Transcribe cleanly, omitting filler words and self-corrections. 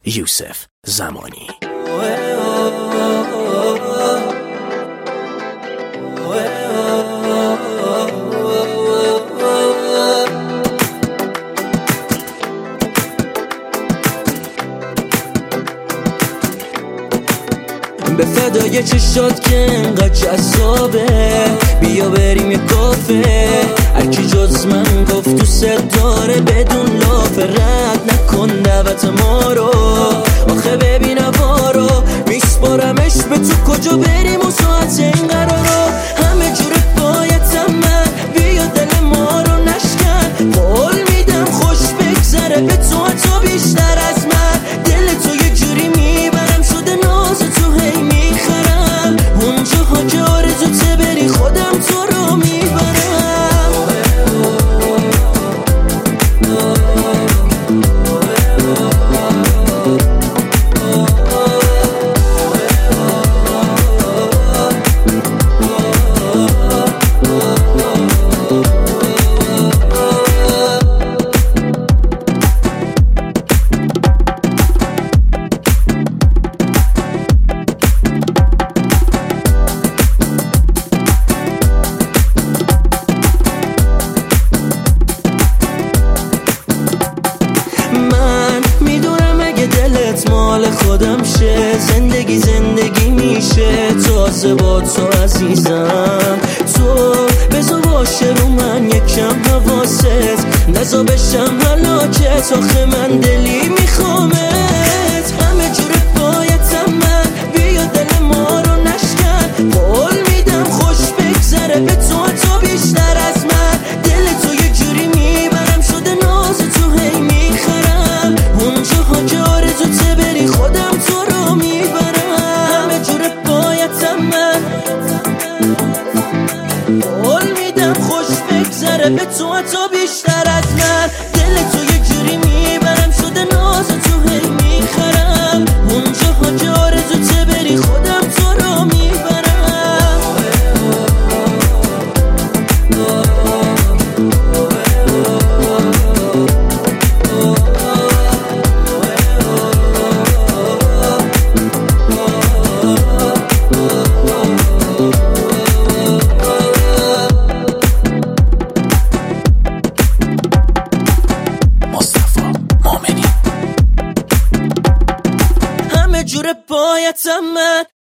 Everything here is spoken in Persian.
یوسف زمانی. به فدای چشات که انقدر جذابه، بیا بریم یه کافه. هرکی جز من گفت دوست داره بدون لاف، رد نکن دعوت ما رو. آخه ببین هوا رو میسپارمش به تو، کجا بریم و ساعت این قرارو. همه جور بایدم من، بیا دل ما رو نشکن. قول میدم خوش بگذره به تو حتی بیشتر از من. دل تو یه جوری میبرم شده ناز تو هی میخرم. اونجاها که آرزوته بری خودم تو رو میبرم. مال خودم شه، زندگی میشه تازه با تو عزیزم. تو بذار باشه رو من یکم حواست، نزا بشم هلاکت. آخه من دلی میخوامت، همه جور بایدم من، بیا دل ما رو نشکن. قول میدم خوش بگذره به تو حتی بیشتر از من. دل تو یه جوری میبرم شده ناز تو هی میخرم. اونجاها که آرزوته بری خودم تو رو میبرم. همه جور بایدم من، قول میدم خوش بگذره به تو حتی بیشتر از من.